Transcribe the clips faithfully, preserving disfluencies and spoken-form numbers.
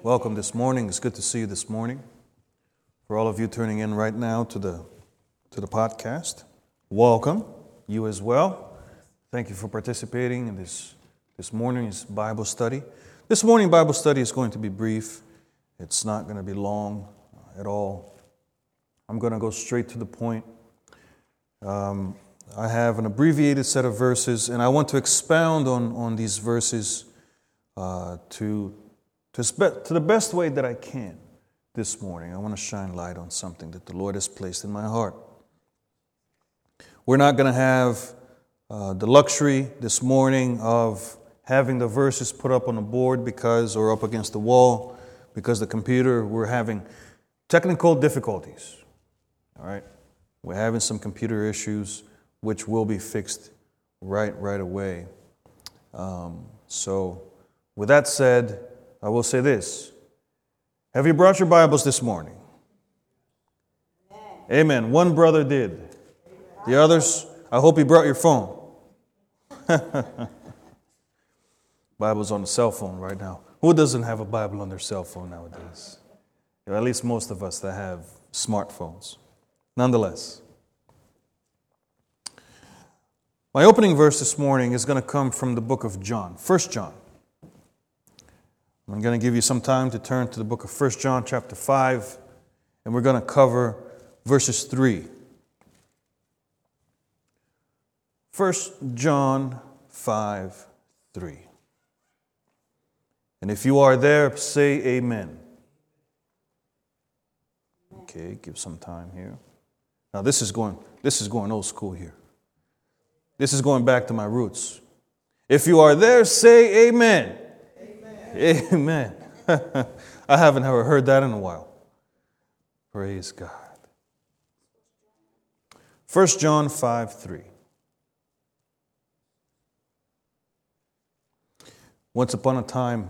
Welcome this morning. It's good to see you this morning. For all of you tuning in right now to the to the podcast, welcome. You as well. Thank you for participating in this this morning's Bible study. This morning Bible study is going to be brief. It's not going to be long at all. I'm going to go straight to the point. Um, I have an abbreviated set of verses, and I want to expound on, on these verses uh, to, to, spe- to the best way that I can this morning. I want to shine light on something that the Lord has placed in my heart. We're not going to have uh, the luxury this morning of having the verses put up on the board because, or up against the wall, because the computer, we're having technical difficulties. All right? We're having some computer issues which will be fixed right, right away. Um, so, with that said, I will say this. Have you brought your Bibles this morning? Amen. Amen. One brother did. The others, I hope you brought your phone. Bible's on the cell phone right now. Who doesn't have a Bible on their cell phone nowadays? Or at least most of us that have smartphones. Nonetheless, my opening verse this morning is going to come from the book of John, First John. I'm going to give you some time to turn to the book of First John chapter five, and we're going to cover verses three. First John five, three. And if you are there, say amen. Okay, give some time here. Now this is going this is going old school here. This is going back to my roots. If you are there, say amen. Amen. Amen. I haven't ever heard that in a while. Praise God. First John five, three. Once upon a time,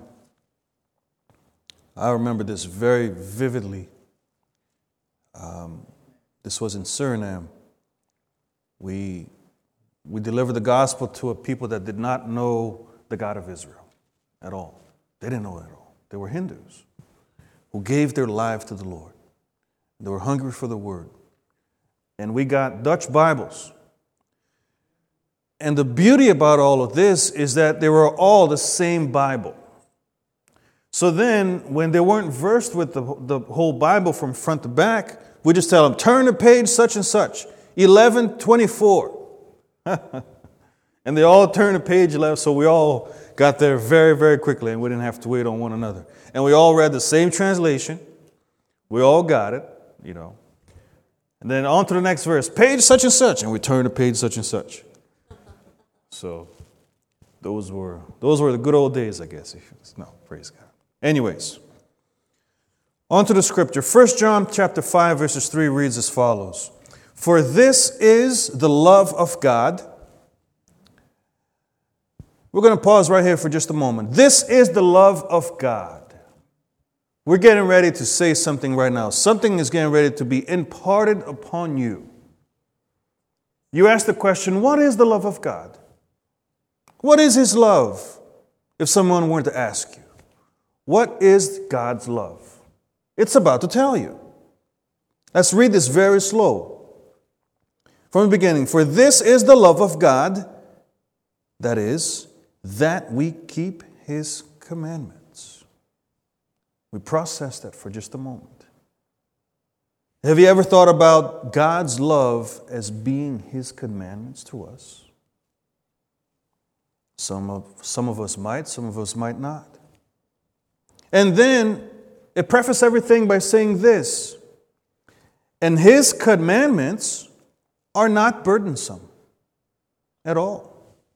I remember this very vividly. Um, this was in Suriname. We we delivered the gospel to a people that did not know the God of Israel at all. They didn't know it at all. They were Hindus who gave their life to the Lord. They were hungry for the Word. And we got Dutch Bibles. And the beauty about all of this is that they were all the same Bible. So then, when they weren't versed with the, the whole Bible from front to back, we just tell them, turn to page such and such, eleven twenty-four. And they all turned to page eleven, so we all got there very, very quickly, and we didn't have to wait on one another. And we all read the same translation. We all got it, you know. And then on to the next verse, page such and such, and we turn to page such and such. So those were those were the good old days, I guess. No, praise God. Anyways, on to the scripture. First John chapter five, verses three reads as follows. For this is the love of God. We're going to pause right here for just a moment. This is the love of God. We're getting ready to say something right now. Something is getting ready to be imparted upon you. You ask the question, what is the love of God? What is His love? If someone were to ask you, what is God's love? It's about to tell you. Let's read this very slow. From the beginning, for this is the love of God, that is, that we keep His commandments. We process that for just a moment. Have you ever thought about God's love as being His commandments to us? Some of, some of us might, some of us might not. And then it prefaces everything by saying this, and His commandments are not burdensome at all.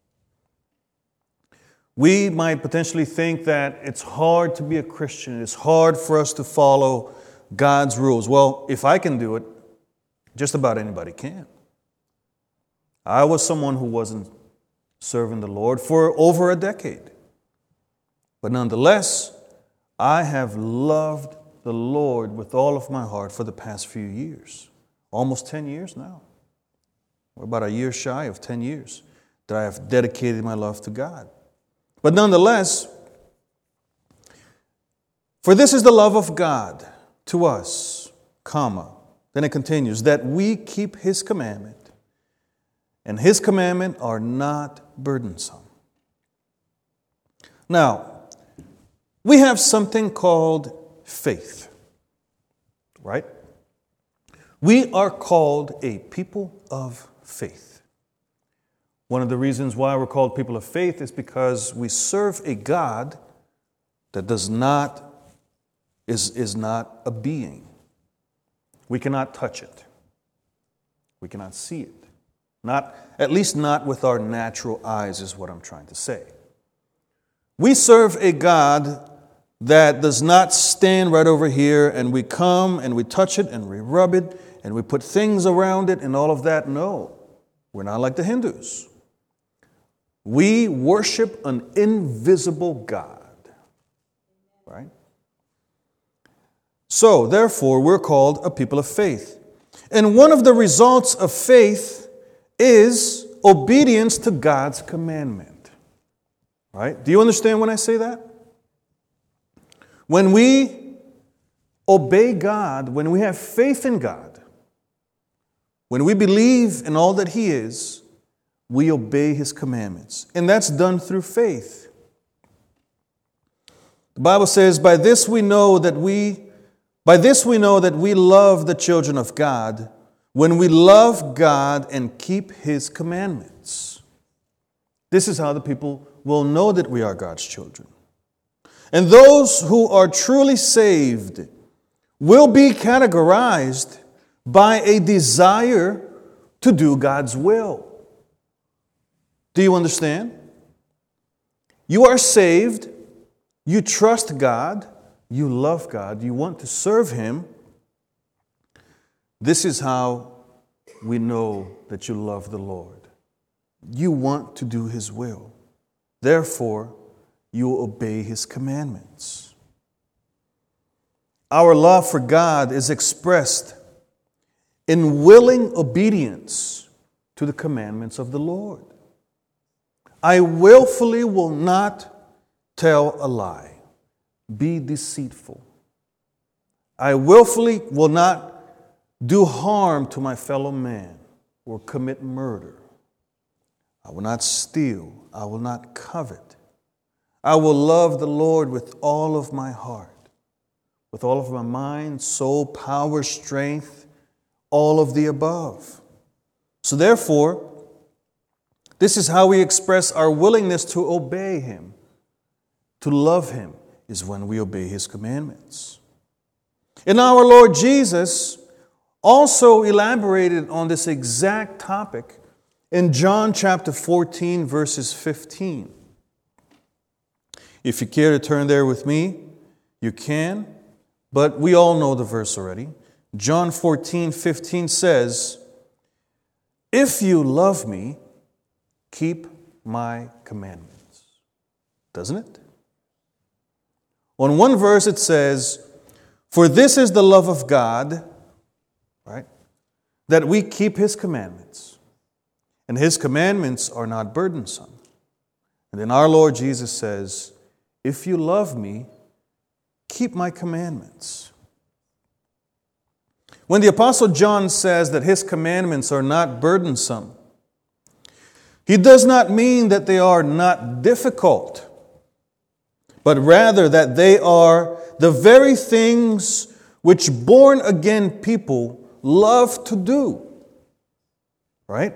We might potentially think that it's hard to be a Christian. It's hard for us to follow God's rules. Well, if I can do it, just about anybody can. I was someone who wasn't serving the Lord for over a decade. But nonetheless, I have loved the Lord with all of my heart for the past few years. Almost ten years now. We're about a year shy of ten years that I have dedicated my love to God. But nonetheless, For this is the love of God to us, comma. Then it continues, that we keep His commandment, and His commandment are not burdensome. Now, we have something called faith, right? We are called a people of faith. One of the reasons why we're called people of faith is because we serve a God that does not, is, is not a being. We cannot touch it. We cannot see it. Not, at least not with our natural eyes is what I'm trying to say. We serve a God that does not stand right over here and we come and we touch it and we rub it and we put things around it and all of that. No, we're not like the Hindus. We worship an invisible God, right? So, therefore, we're called a people of faith. And one of the results of faith is obedience to God's commandment, right? Do you understand when I say that? When we obey God, when we have faith in God, when we believe in all that He is, we obey His commandments. And that's done through faith. The Bible says, by this we know that we, by this we know that we love the children of God, when we love God and keep His commandments. This is how the people will know that we are God's children. And those who are truly saved will be categorized by a desire to do God's will. Do you understand? You are saved, you trust God, you love God, you want to serve Him. This is how we know that you love the Lord. You want to do His will. Therefore, you will obey His commandments. Our love for God is expressed in willing obedience to the commandments of the Lord. I willfully will not tell a lie, be deceitful. I willfully will not do harm to my fellow man or commit murder. I will not steal. I will not covet. I will love the Lord with all of my heart, with all of my mind, soul, power, strength, all of the above. So therefore, this is how we express our willingness to obey Him. To love Him is when we obey His commandments. And our Lord Jesus also elaborated on this exact topic in John chapter fourteen, verses fifteen. If you care to turn there with me, you can, but we all know the verse already. John fourteen, fifteen says, if you love me, keep my commandments. Doesn't it? On one verse it says, for this is the love of God, right? That we keep His commandments. And His commandments are not burdensome. And then our Lord Jesus says, if you love me, keep my commandments. When the Apostle John says that his commandments are not burdensome, he does not mean that they are not difficult, but rather that they are the very things which born-again people love to do. Right?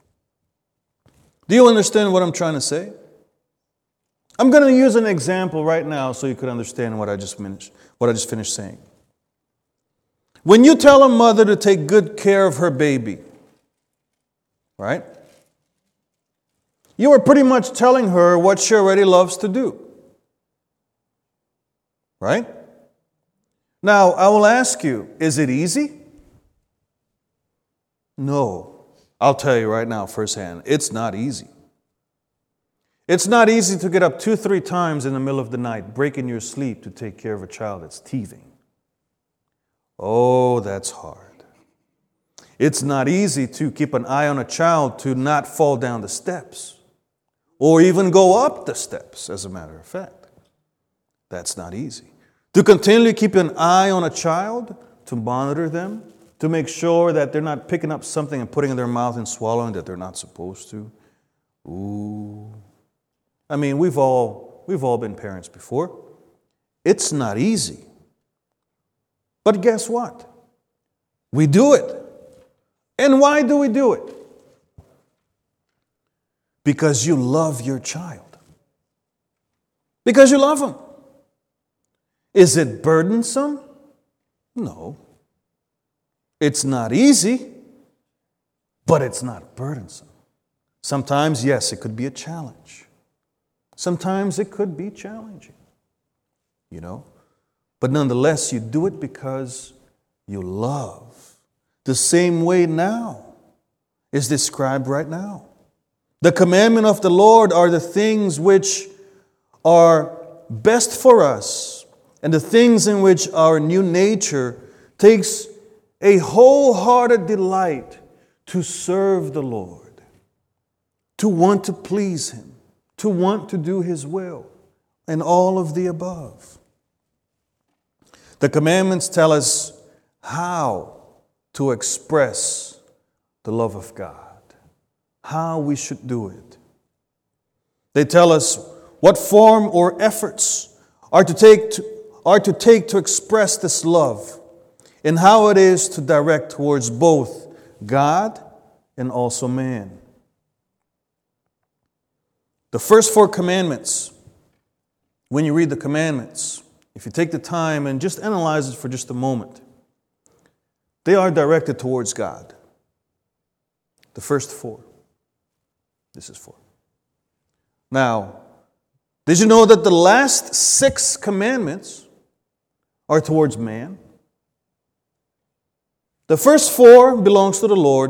Do you understand what I'm trying to say? I'm going to use an example right now so you could understand what I just finished, what I just finished saying. When you tell a mother to take good care of her baby, right? You are pretty much telling her what she already loves to do. Right? Now, I will ask you, is it easy? No. I'll tell you right now firsthand, it's not easy. It's not easy to get up two, three times in the middle of the night, breaking your sleep to take care of a child that's teething. Oh, that's hard. It's not easy to keep an eye on a child to not fall down the steps or even go up the steps, as a matter of fact. That's not easy. To continually keep an eye on a child, to monitor them, to make sure that they're not picking up something and putting it in their mouth and swallowing that they're not supposed to. Ooh. I mean, we've all, we've all been parents before. It's not easy. But guess what? We do it. And why do we do it? Because you love your child. Because you love them. Is it burdensome? No. It's not easy, but it's not burdensome. Sometimes, yes, it could be a challenge. Sometimes it could be challenging, you know. But nonetheless, you do it because you love. The same way now is described right now. The commandment of the Lord are the things which are best for us, and the things in which our new nature takes a wholehearted delight to serve the Lord, to want to please Him, to want to do His will, and all of the above. The commandments tell us how to express the love of God, how we should do it. They tell us what form or efforts are to take to, are to take to express this love, and how it is to direct towards both God and also man. The first four commandments, when you read the commandments, if you take the time and just analyze it for just a moment, they are directed towards God. The first four. This is four. Now, did you know that the last six commandments are towards man? The first four belongs to the Lord.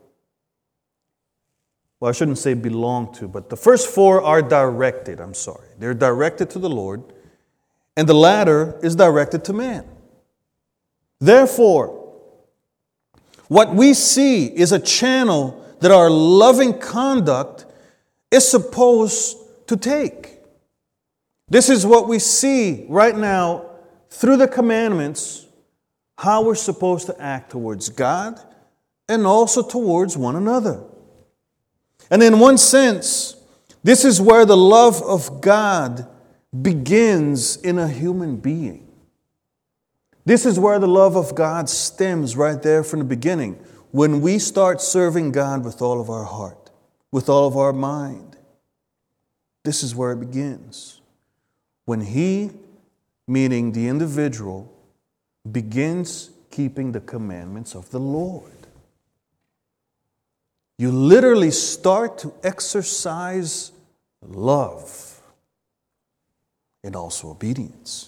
Well, I shouldn't say belong to, but the first four are directed. I'm sorry. They're directed to the Lord. And the latter is directed to man. Therefore, what we see is a channel that our loving conduct is supposed to take. This is what we see right now through the commandments, how we're supposed to act towards God and also towards one another. And in one sense, this is where the love of God begins in a human being. This is where the love of God stems right there from the beginning, when we start serving God with all of our heart, with all of our mind. This is where it begins. When He, meaning the individual, begins keeping the commandments of the Lord. You literally start to exercise love and also obedience.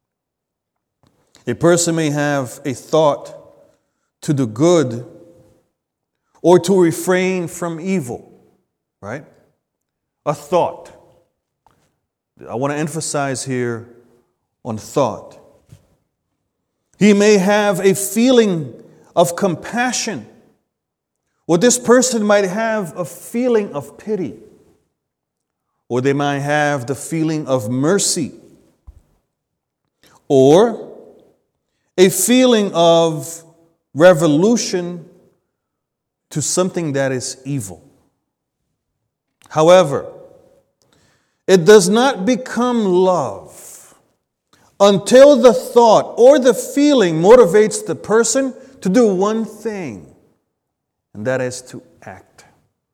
A person may have a thought to do good or to refrain from evil, right? A thought. I want to emphasize here on thought. He may have a feeling of compassion, or this person might have a feeling of pity, or they might have the feeling of mercy, or a feeling of revolution to something that is evil. However, it does not become love until the thought or the feeling motivates the person to do one thing, and that is to act.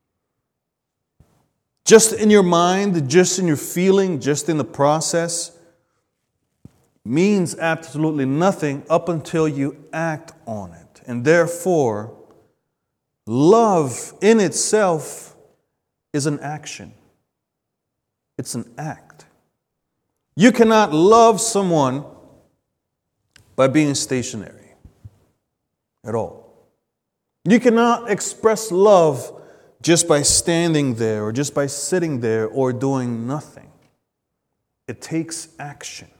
Just in your mind, just in your feeling, just in the process, means absolutely nothing up until you act on it. And therefore, love in itself is an action. It's an act. You cannot love someone by being stationary at all. You cannot express love just by standing there or just by sitting there or doing nothing. It takes action.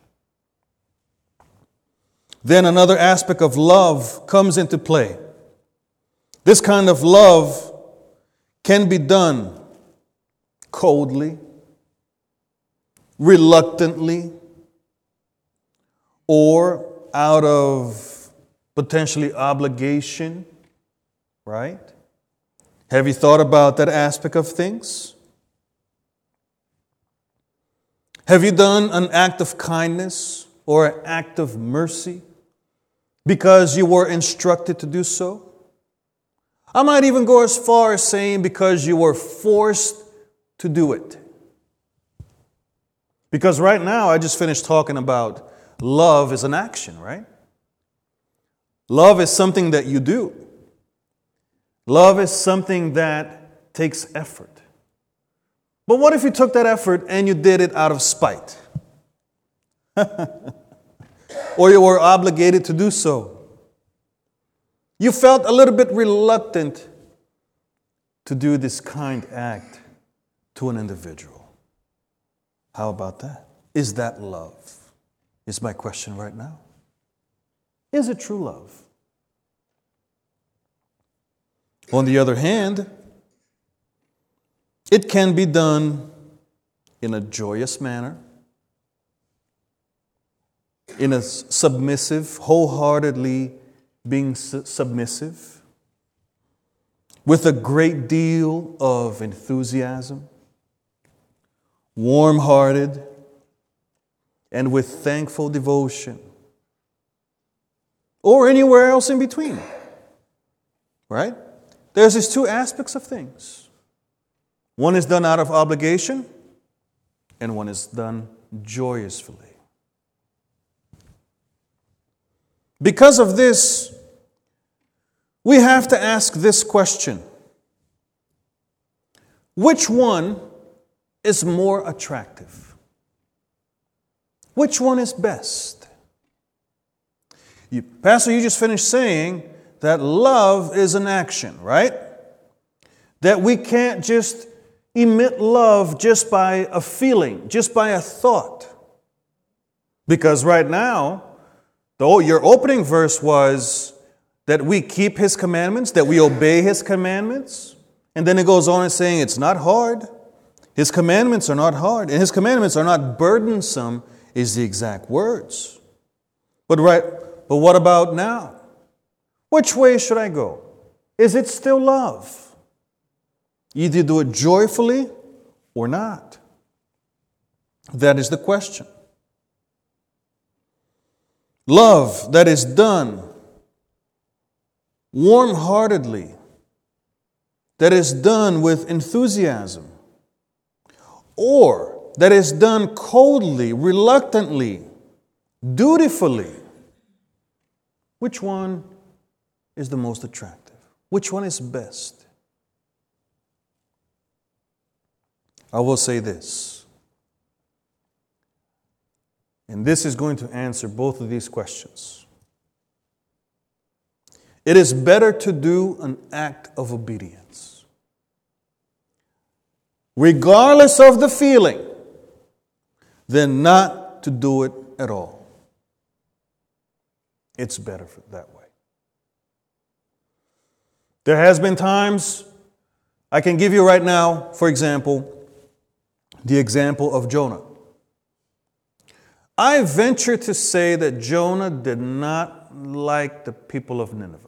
Then another aspect of love comes into play. This kind of love can be done coldly, reluctantly, or out of potentially obligation, right? Have you thought about that aspect of things? Have you done an act of kindness or an act of mercy because you were instructed to do so? I might even go as far as saying because you were forced to do it. Because right now, I just finished talking about love is an action, right? Love is something that you do. Love is something that takes effort. But what if you took that effort and you did it out of spite? Or you were obligated to do so. You felt a little bit reluctant to do this kind act to an individual. How about that? Is that love? Is my question right now. Is it true love? On the other hand, it can be done in a joyous manner, in a submissive, wholeheartedly being su- submissive, with a great deal of enthusiasm, warm-hearted, and with thankful devotion, or anywhere else in between, right? There's these two aspects of things. One is done out of obligation, and one is done joyously. Because of this, we have to ask this question. Which one is more attractive? Which one is best? You, Pastor, you just finished saying that love is an action, right? That we can't just emit love just by a feeling, just by a thought. Because right now, though your opening verse was that we keep His commandments, that we obey His commandments. And then it goes on and saying it's not hard. His commandments are not hard. And His commandments are not burdensome is the exact words. But right, but what about now? Which way should I go? Is it still love? Either do it joyfully or not. That is the question. Love that is done warm-heartedly, that is done with enthusiasm, or that is done coldly, reluctantly, dutifully. Which one is the most attractive? Which one is best? I will say this, and this is going to answer both of these questions. It is better to do an act of obedience, regardless of the feeling, than not to do it at all. It's better for that way. There has been times, I can give you right now, for example, the example of Jonah. I venture to say that Jonah did not like the people of Nineveh.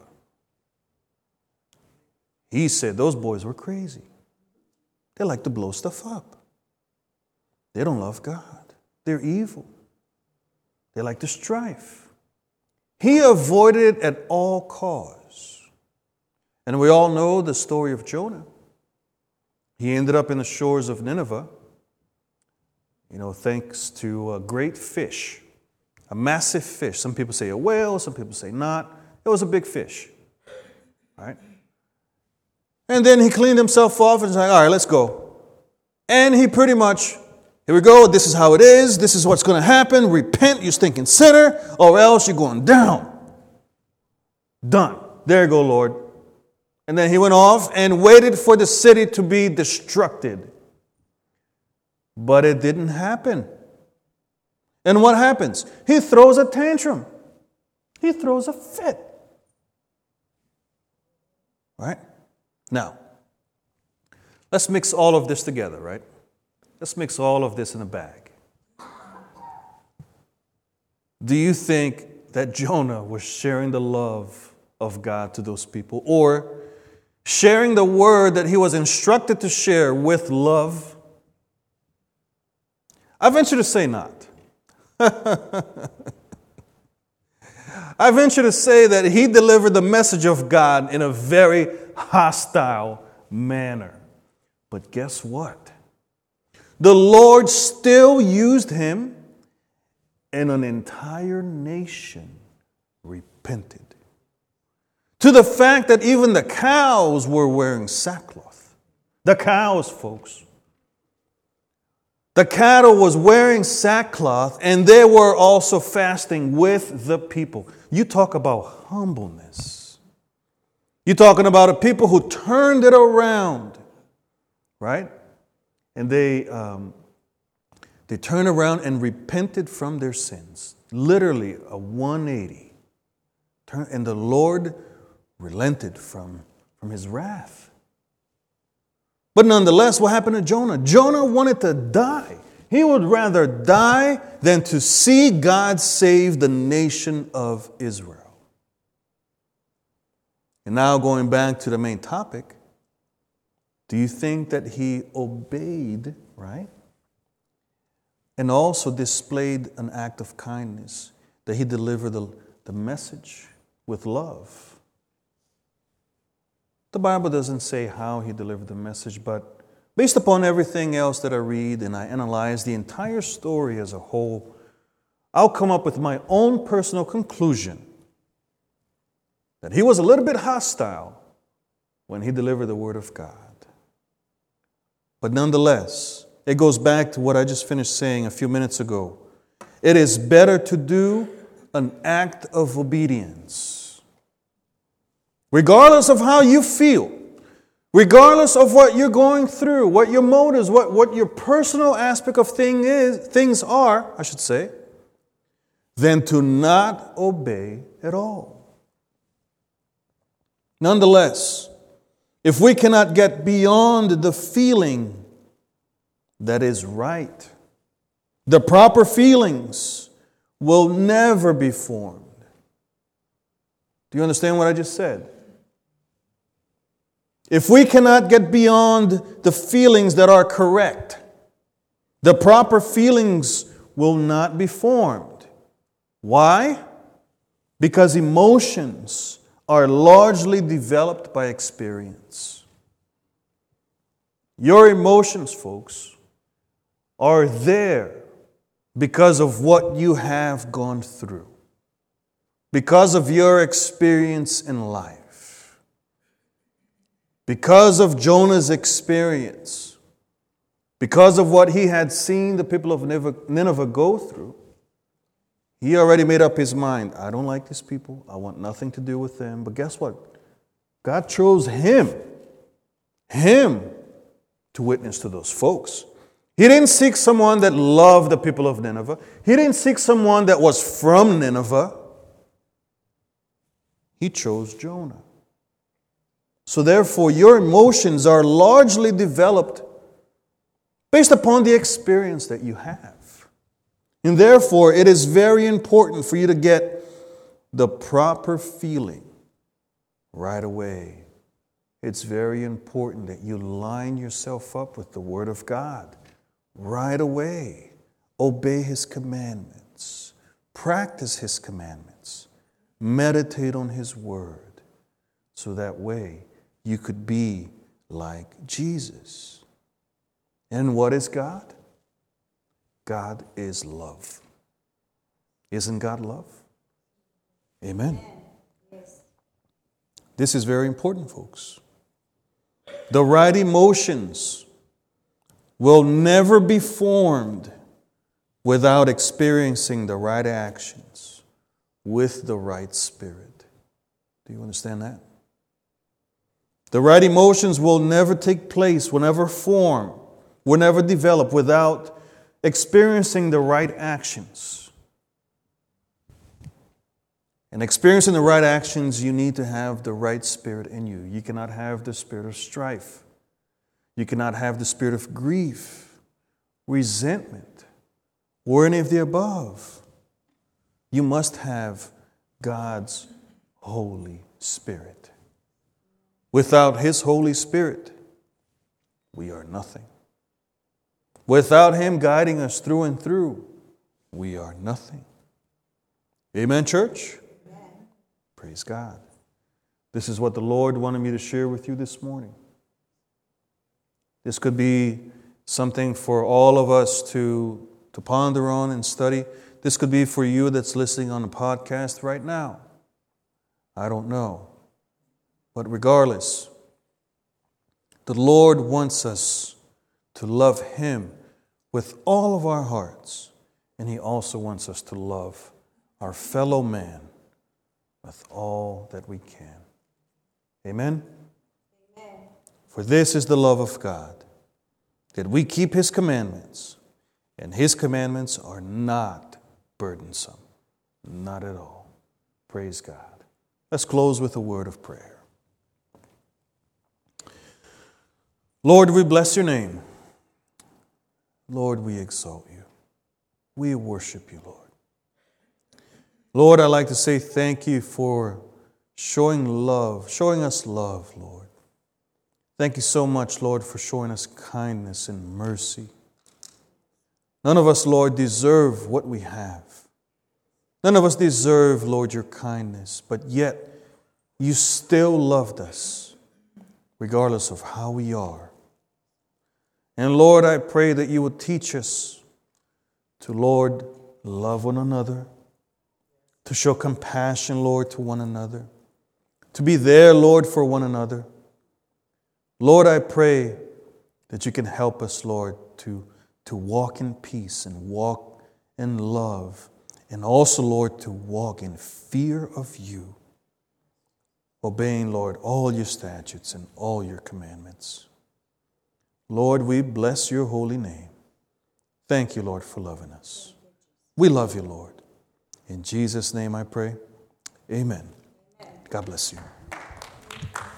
He said those boys were crazy. They like to blow stuff up. They don't love God. They're evil. They like to strife. He avoided it at all costs. And we all know the story of Jonah. He ended up in the shores of Nineveh, you know, thanks to a great fish, a massive fish. Some people say a whale, some people say not. It was a big fish, right? And then he cleaned himself off and was like, all right, let's go. And he pretty much, here we go, this is how it is, this is what's going to happen, repent, you stinking sinner, or else you're going down. Done. There you go, Lord. And then he went off and waited for the city to be destructed. But it didn't happen. And what happens? He throws a tantrum. He throws a fit. Right? Now, let's mix all of this together, right? Let's mix all of this in a bag. do you think that Jonah was sharing the love of God to those people, or sharing the word that he was instructed to share with love? I venture to say not. I venture to say that he delivered the message of God in a very hostile manner. But guess what? The Lord still used him, and an entire nation repented. To the fact that even the cows were wearing sackcloth. The cows, folks. The cattle was wearing sackcloth, and they were also fasting with the people. You talk about humbleness. You're talking about a people who turned it around, right? And they um, they turned around and repented from their sins. Literally a one eighty. And the Lord relented from, from his wrath. But nonetheless, what happened to Jonah? Jonah wanted to die. He would rather die than to see God save the nation of Israel. And now going back to the main topic, do you think that he obeyed, right? And also displayed an act of kindness, that he delivered the, the message with love? The Bible doesn't say how he delivered the message, but based upon everything else that I read and I analyze the entire story as a whole, I'll come up with my own personal conclusion that he was a little bit hostile when he delivered the word of God. But nonetheless, it goes back to what I just finished saying a few minutes ago. It is better to do an act of obedience. Regardless of how you feel, regardless of what you're going through, what your motives, what, what your personal aspect of thing is, things are, I should say, than to not obey at all. Nonetheless, if we cannot get beyond the feeling that is right, the proper feelings will never be formed. Do you understand what I just said? If we cannot get beyond the feelings that are correct, the proper feelings will not be formed. Why? Because emotions are largely developed by experience. Your emotions, folks, are there because of what you have gone through, because of your experience in life. Because of Jonah's experience, because of what he had seen the people of Nineveh go through, he already made up his mind. I don't like these people. I want nothing to do with them. But guess what? God chose him, him, to witness to those folks. He didn't seek someone that loved the people of Nineveh. He didn't seek someone that was from Nineveh. He chose Jonah. So therefore, your emotions are largely developed based upon the experience that you have. And therefore, it is very important for you to get the proper feeling right away. It's very important that you line yourself up with the Word of God right away. Obey His commandments. Practice His commandments. Meditate on His Word. So that way, you could be like Jesus. And what is God? God is love. Isn't God love? Amen. Yes. This is very important, folks. The right emotions will never be formed without experiencing the right actions with the right spirit. Do you understand that? The right emotions will never take place, will never form, will never develop without experiencing the right actions. And experiencing the right actions, you need to have the right spirit in you. You cannot have the spirit of strife. You cannot have the spirit of grief, resentment, or any of the above. You must have God's Holy Spirit. Without His Holy Spirit, we are nothing. Without Him guiding us through and through, we are nothing. Amen, church? Amen. Praise God. This is what the Lord wanted me to share with you this morning. This could be something for all of us to, to ponder on and study. This could be for you that's listening on the podcast right now. I don't know. But regardless, the Lord wants us to love Him with all of our hearts. And He also wants us to love our fellow man with all that we can. Amen? Amen. For this is the love of God, that we keep His commandments, and His commandments are not burdensome. Not at all. Praise God. Let's close with a word of prayer. Lord, we bless your name. Lord, we exalt you. We worship you, Lord. Lord, I'd like to say thank you for showing love, showing us love, Lord. Thank you so much, Lord, for showing us kindness and mercy. None of us, Lord, deserve what we have. None of us deserve, Lord, your kindness, but yet you still loved us, regardless of how we are. And Lord, I pray that you would teach us to, Lord, love one another, to show compassion, Lord, to one another, to be there, Lord, for one another. Lord, I pray that you can help us, Lord, to, to walk in peace and walk in love, and also, Lord, to walk in fear of you, obeying, Lord, all your statutes and all your commandments. Lord, we bless your holy name. Thank you, Lord, for loving us. We love you, Lord. In Jesus' name I pray. Amen. God bless you.